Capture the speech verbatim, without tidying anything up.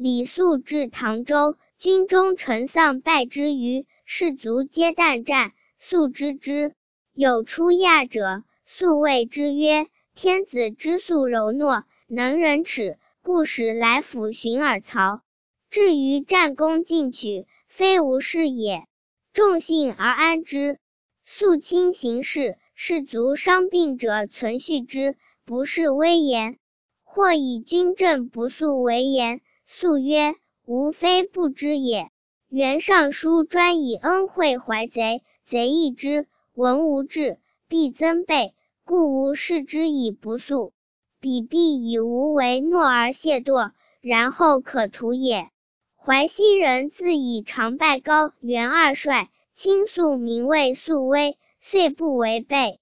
李肃至唐州，军中臣丧败之余，士卒皆旦战。肃知之，有出亚者，肃谓之曰：天子之肃柔懦，能忍耻，故使来抚寻尔曹。至于战功进取，非无事也。众信而安之。肃亲行事，士卒伤病者存续之，不是威严。或以军政不肃为言，肃曰：吾非不知也。原尚书专以恩惠怀贼，贼易之，闻无志，必增备，故吾视之以不肃。彼必以无为诺而懈惰，然后可图也。淮西人自以常拜高元二帅，亲肃名谓肃威，遂不违背。